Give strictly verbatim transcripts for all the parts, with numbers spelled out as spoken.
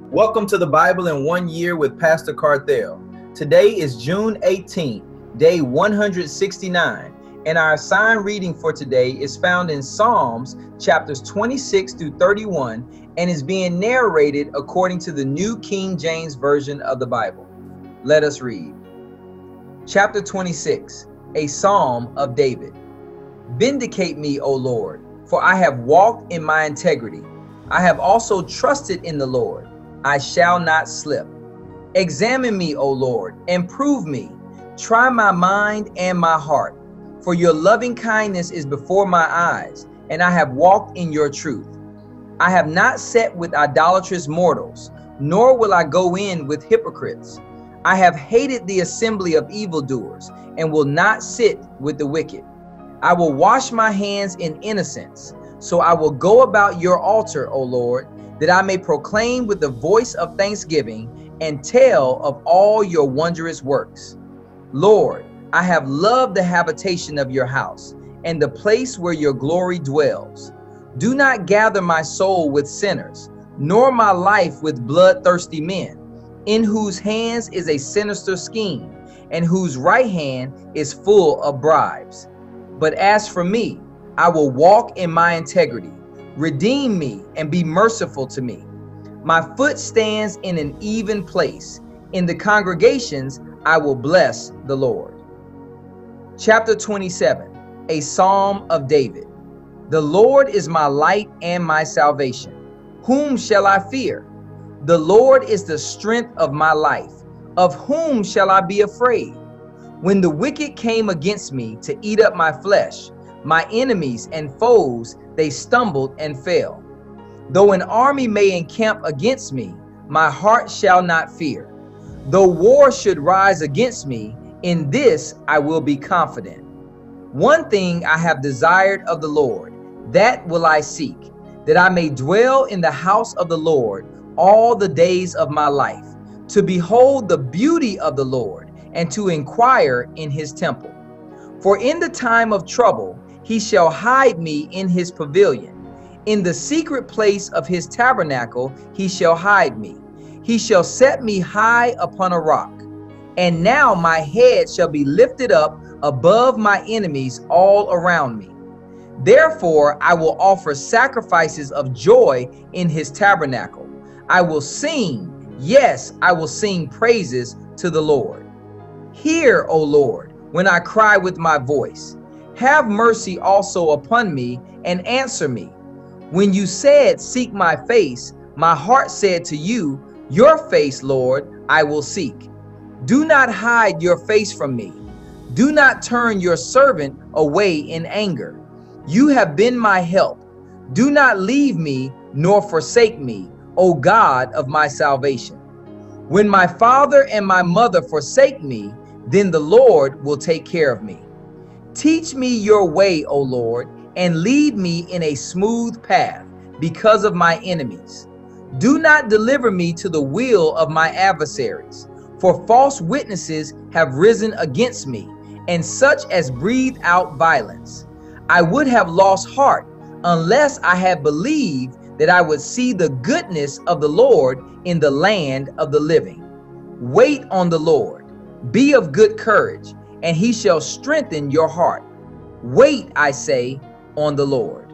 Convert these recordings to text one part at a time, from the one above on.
Welcome to the Bible in One Year with Pastor Carthel. Today is June eighteenth, day one hundred sixty-nine, and our assigned reading for today is found in Psalms chapters twenty-six through thirty-one and is being narrated according to the New King James Version of the Bible. Let us read. Chapter twenty-six, a Psalm of David. Vindicate me, O Lord, for I have walked in my integrity. I have also trusted in the Lord. I shall not slip. Examine me, O Lord, and prove me. Try my mind and my heart. For your loving kindness is before my eyes, and I have walked in your truth. I have not sat with idolatrous mortals, nor will I go in with hypocrites. I have hated the assembly of evildoers, and will not sit with the wicked. I will wash my hands in innocence, so I will go about your altar, O Lord, that I may proclaim with the voice of thanksgiving and tell of all your wondrous works. Lord, I have loved the habitation of your house and the place where your glory dwells. Do not gather my soul with sinners, nor my life with bloodthirsty men, in whose hands is a sinister scheme, and whose right hand is full of bribes. But as for me, I will walk in my integrity. Redeem me and be merciful to me. My foot stands in an even place. In the congregations, I will bless the Lord. Chapter twenty-seven, a Psalm of David. The Lord is my light and my salvation. Whom shall I fear? The Lord is the strength of my life. Of whom shall I be afraid? When the wicked came against me to eat up my flesh, my enemies and foes, they stumbled and fell. Though an army may encamp against me, my heart shall not fear. Though war should rise against me, in this I will be confident. One thing I have desired of the Lord, that will I seek, that I may dwell in the house of the Lord all the days of my life, to behold the beauty of the Lord, and to inquire in his temple. For in the time of trouble, he shall hide me in his pavilion. In the secret place of his tabernacle, he shall hide me. He shall set me high upon a rock. And now my head shall be lifted up above my enemies all around me. Therefore, I will offer sacrifices of joy in his tabernacle. I will sing, yes, I will sing praises to the Lord. Hear, O Lord, when I cry with my voice. Have mercy also upon me and answer me. When you said, seek my face, my heart said to you, your face, Lord, I will seek. Do not hide your face from me. Do not turn your servant away in anger. You have been my help. Do not leave me nor forsake me, O God of my salvation. When my father and my mother forsake me, then the Lord will take care of me. Teach me your way, O Lord, and lead me in a smooth path because of my enemies. Do not deliver me to the will of my adversaries, for false witnesses have risen against me, and such as breathe out violence. I would have lost heart unless I had believed that I would see the goodness of the Lord in the land of the living. Wait on the Lord. Be of good courage, and he shall strengthen your heart. Wait, I say, on the Lord.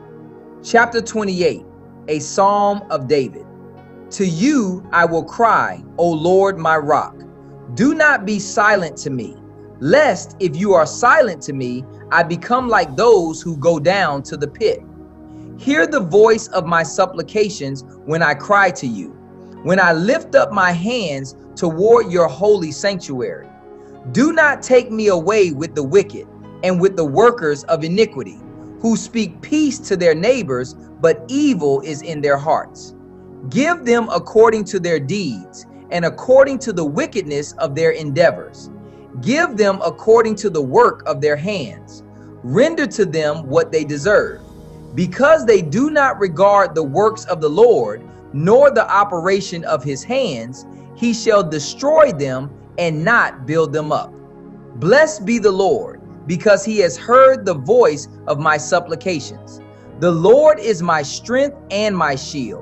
Chapter twenty-eight, a Psalm of David. To you I will cry, O Lord, my rock. Do not be silent to me, lest if you are silent to me, I become like those who go down to the pit. Hear the voice of my supplications when I cry to you, when I lift up my hands toward your holy sanctuary. Do not take me away with the wicked and with the workers of iniquity, who speak peace to their neighbors, but evil is in their hearts. Give them according to their deeds and according to the wickedness of their endeavors. Give them according to the work of their hands. Render to them what they deserve. Because they do not regard the works of the Lord, nor the operation of his hands, he shall destroy them and not build them up. Blessed be the Lord, because he has heard the voice of my supplications. The Lord is my strength and my shield.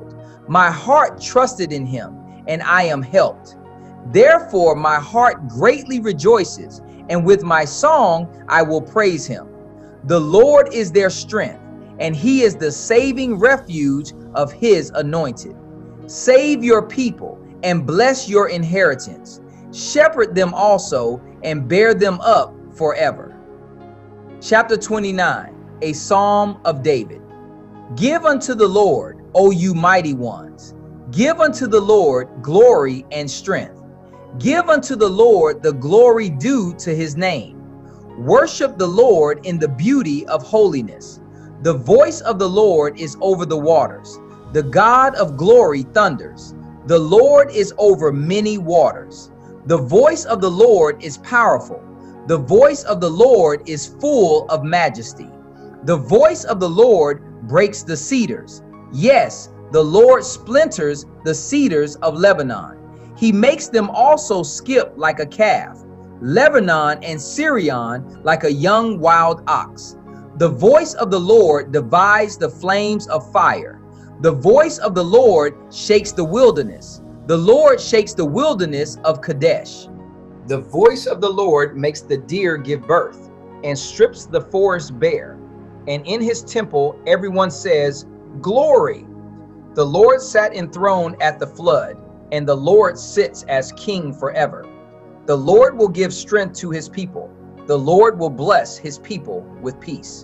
My heart trusted in him, and I am helped. Therefore my heart greatly rejoices, and with my song I will praise him. The Lord is their strength, and he is the saving refuge of his anointed. Save your people and bless your inheritance. Shepherd them also and bear them up forever. Chapter twenty-nine, a Psalm of David. Give unto the Lord, O you mighty ones. Give unto the Lord glory and strength. Give unto the Lord the glory due to his name. Worship the Lord in the beauty of holiness. The voice of the Lord is over the waters. The God of glory thunders. The Lord is over many waters. The voice of the Lord is powerful. The voice of the Lord is full of majesty. The voice of the Lord breaks the cedars. Yes, the Lord splinters the cedars of Lebanon. He makes them also skip like a calf. Lebanon and Syrian like a young wild ox. The voice of the Lord divides the flames of fire. The voice of the Lord shakes the wilderness. The Lord shakes the wilderness of Kadesh. The voice of the Lord makes the deer give birth and strips the forest bare. And in his temple everyone says, Glory! The Lord sat enthroned at the flood, and the Lord sits as king forever. The Lord will give strength to his people. The Lord will bless his people with peace.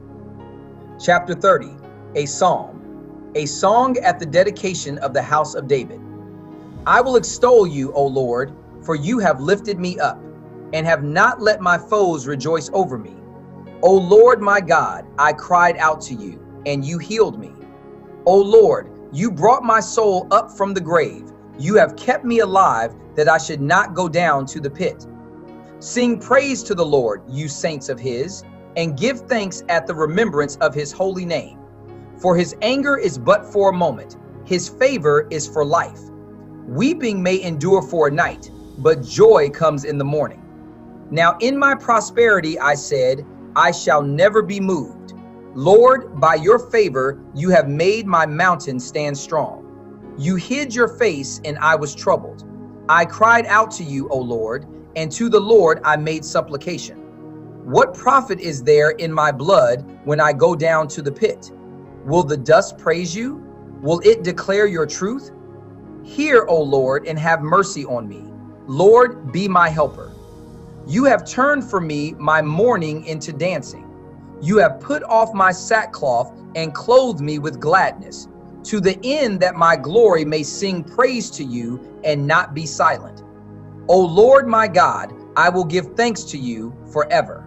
Chapter thirty, a Psalm, a song at the dedication of the house of David. I will extol you, O Lord, for you have lifted me up, and have not let my foes rejoice over me. O Lord my God, I cried out to you, and you healed me. O Lord, you brought my soul up from the grave. You have kept me alive, that I should not go down to the pit. Sing praise to the Lord, you saints of his, and give thanks at the remembrance of his holy name. For his anger is but for a moment, his favor is for life. Weeping may endure for a night, but joy comes in the morning. Now in my prosperity I said, I shall never be moved. Lord, by your favor you have made my mountain stand strong. You hid your face, and I was troubled. I cried out to you, O Lord, and to the Lord I made supplication. What profit is there in my blood when I go down to the pit? Will the dust praise you? Will it declare your truth? Hear, O Lord, and have mercy on me. Lord, be my helper. You have turned for me my mourning into dancing. You have put off my sackcloth and clothed me with gladness, to the end that my glory may sing praise to you and not be silent. O Lord my God, I will give thanks to you forever.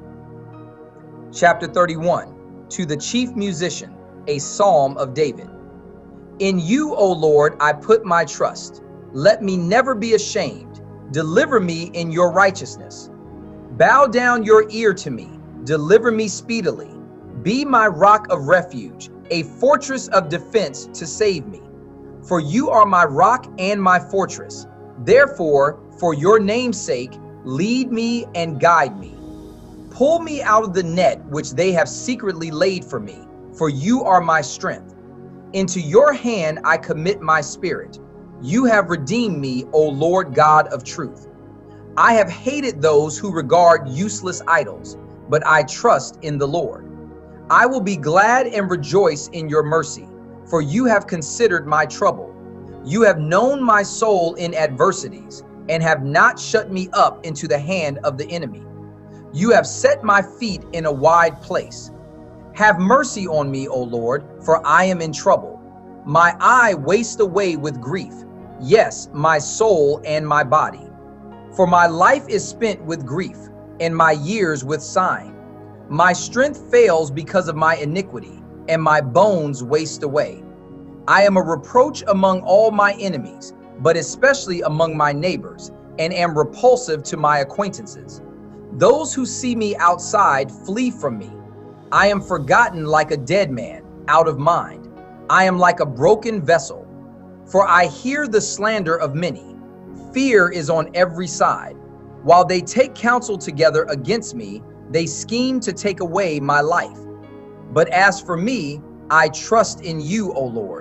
Chapter thirty-one, to the chief musician, a Psalm of David. In you, O Lord, I put my trust. Let me never be ashamed. Deliver me in your righteousness. Bow down your ear to me. Deliver me speedily. Be my rock of refuge, a fortress of defense to save me. For you are my rock and my fortress. Therefore, for your name's sake, lead me and guide me. Pull me out of the net which they have secretly laid for me, for you are my strength. Into your hand I commit my spirit. You have redeemed me, O Lord God of truth. I have hated those who regard useless idols, but I trust in the Lord. I will be glad and rejoice in your mercy, for you have considered my trouble. You have known my soul in adversities, and have not shut me up into the hand of the enemy. You have set my feet in a wide place. Have mercy on me, O Lord, for I am in trouble. My eye wastes away with grief, yes, my soul and my body. For my life is spent with grief, and my years with sighing. My strength fails because of my iniquity, and my bones waste away. I am a reproach among all my enemies, but especially among my neighbors, and am repulsive to my acquaintances. Those who see me outside flee from me. I am forgotten like a dead man, out of mind. I am like a broken vessel. For I hear the slander of many. Fear is on every side. While they take counsel together against me, they scheme to take away my life. But as for me, I trust in you, O Lord.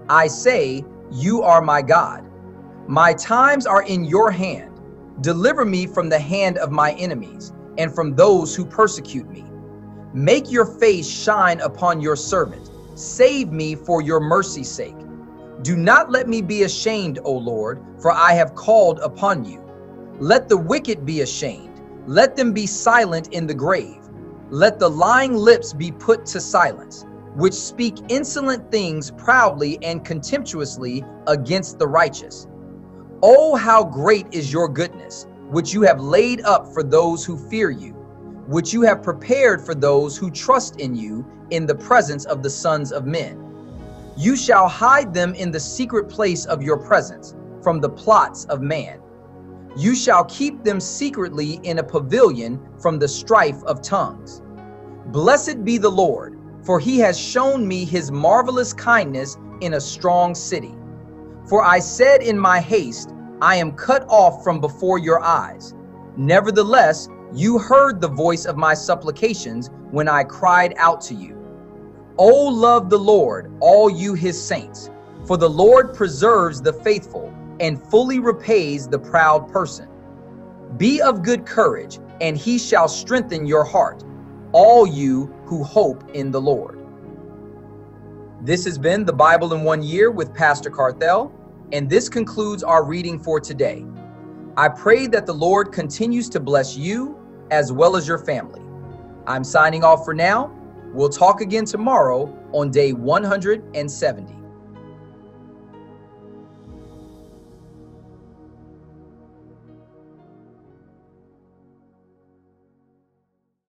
I say, you are my God. My times are in your hand. Deliver me from the hand of my enemies and from those who persecute me. Make your face shine upon your servant. Save me for your mercy's sake. Do not let me be ashamed, O Lord, for I have called upon you. Let the wicked be ashamed. Let them be silent in the grave. Let the lying lips be put to silence, which speak insolent things proudly and contemptuously against the righteous. Oh, how great is your goodness, which you have laid up for those who fear you, which you have prepared for those who trust in you in the presence of the sons of men. You shall hide them in the secret place of your presence from the plots of man. You shall keep them secretly in a pavilion from the strife of tongues. Blessed be the Lord, for he has shown me his marvelous kindness in a strong city. For I said in my haste, I am cut off from before your eyes. Nevertheless, you heard the voice of my supplications when I cried out to you. O love the Lord, all you his saints, for the Lord preserves the faithful and fully repays the proud person. Be of good courage, and he shall strengthen your heart, all you who hope in the Lord. This has been the Bible in One Year with Pastor Carthel, and this concludes our reading for today. I pray that the Lord continues to bless you as well as your family. I'm signing off for now. We'll talk again tomorrow on day one hundred seventy.